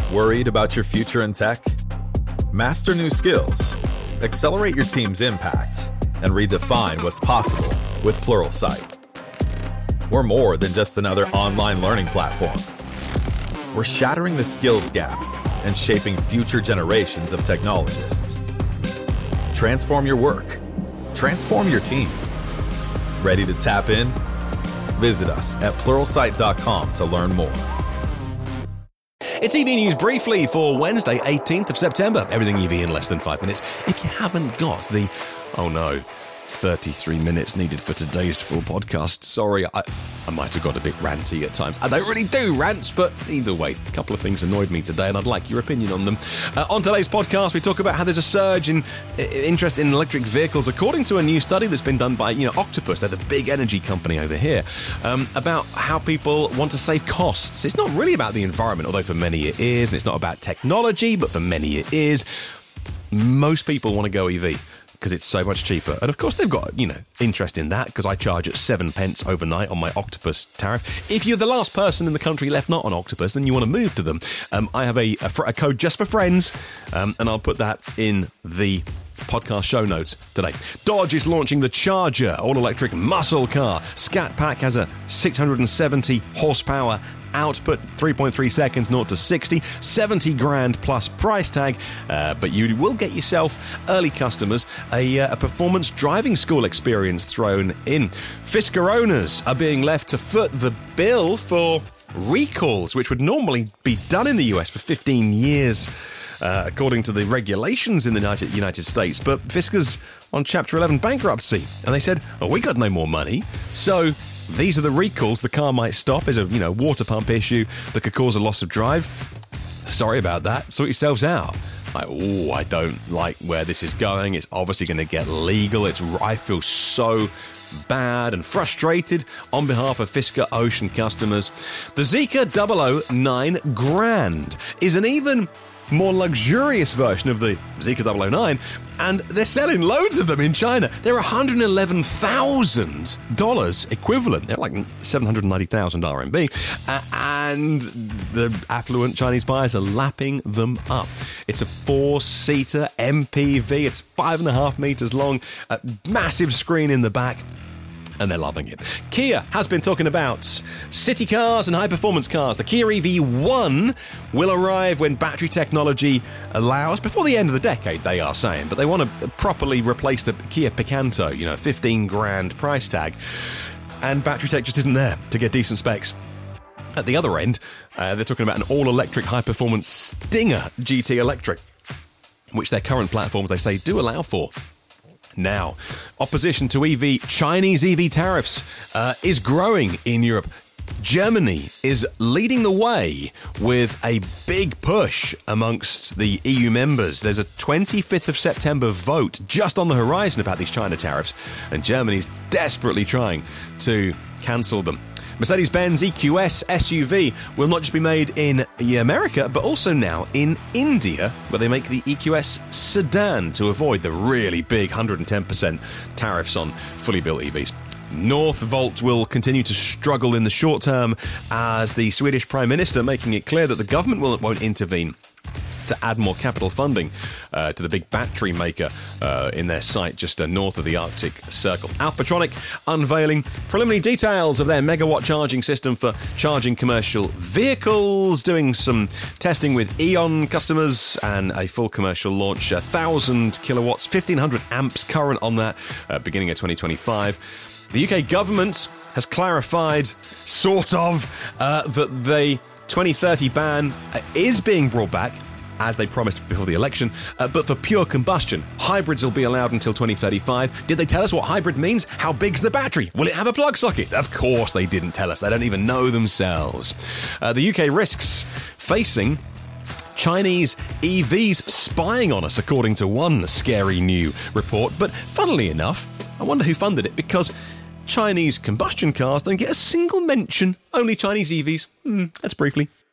Worried about your future in tech? Master new skills, accelerate your team's impact, and redefine what's possible with Pluralsight. We're more than just another online learning platform. We're shattering the skills gap and shaping future generations of technologists. Transform your work. Transform your team. Ready to tap in? Visit us at pluralsight.com to learn more. It's EV News Briefly for Wednesday, 18th of September. Everything EV in less than 5 minutes. If you haven't got the, 33 minutes needed for today's full podcast. Sorry, I might have got a bit ranty at times. I don't really do rants, but either way, a couple of things annoyed me today, and I'd like your opinion on them. On today's podcast, we talk about how there's a surge in interest in electric vehicles, according to a new study that's been done by, Octopus. They're the big energy company over here. About how people want to save costs. It's not really about the environment, although for many it is, and it's not about technology, but for many it is. Most people want to go EV. Because it's so much cheaper. And of course they've got, interest in that, because I charge at 7 pence overnight on my Octopus tariff. If you're the last person in the country left not on Octopus, then you want to move to them. I have a code just for friends, and I'll put that in the podcast show notes today. Dodge is launching the Charger, all-electric muscle car. Scat Pack has a 670 horsepower output, 3.3 seconds, 0 to 60, 70 grand plus price tag, but you will get yourself, early customers, a performance driving school experience thrown in. Fisker owners are being left to foot the bill for recalls, which would normally be done in the US for 15 years, according to the regulations in the United States. But Fisker's on Chapter 11 bankruptcy, and they said, we got no more money, so these are the recalls the car might stop. Is a water pump issue that could cause a loss of drive. Sorry about that. Sort yourselves out. I don't like where this is going. It's obviously going to get legal. I feel so bad and frustrated on behalf of Fisker Ocean customers. The Zeekr 009 Grand is an even more luxurious version of the Zeekr 009, and they're selling loads of them in China. They're $111,000 equivalent. They're like 790,000 RMB, and the affluent Chinese buyers are lapping them up. It's a 4-seater MPV. It's 5.5 meters long, a massive screen in the back, and they're loving it. Kia has been talking about city cars and high-performance cars. The Kia EV1 will arrive when battery technology allows, before the end of the decade, they are saying, but they want to properly replace the Kia Picanto, 15 grand price tag, and battery tech just isn't there to get decent specs. At the other end, they're talking about an all-electric high-performance Stinger GT Electric, which their current platforms, they say, do allow for. Now, opposition to Chinese EV tariffs is growing in Europe. Germany is leading the way with a big push amongst the EU members. There's a 25th of September vote just on the horizon about these China tariffs, and Germany's desperately trying to cancel them. Mercedes-Benz EQS SUV will not just be made in America, but also now in India, where they make the EQS sedan to avoid the really big 110% tariffs on fully built EVs. Northvolt will continue to struggle in the short term, as the Swedish Prime Minister making it clear that the government won't intervene to add more capital funding to the big battery maker in their site just north of the Arctic Circle. Alpitronic unveiling preliminary details of their megawatt charging system for charging commercial vehicles, doing some testing with E.ON customers, and a full commercial launch, 1,000 kilowatts, 1,500 amps current on that, beginning of 2025. The UK government has clarified, that the 2030 ban is being brought back, as they promised before the election, but for pure combustion. Hybrids will be allowed until 2035. Did they tell us what hybrid means? How big's the battery? Will it have a plug socket? Of course they didn't tell us. They don't even know themselves. The UK risks facing Chinese EVs spying on us, according to one scary new report. But funnily enough, I wonder who funded it, because Chinese combustion cars don't get a single mention. Only Chinese EVs. That's briefly.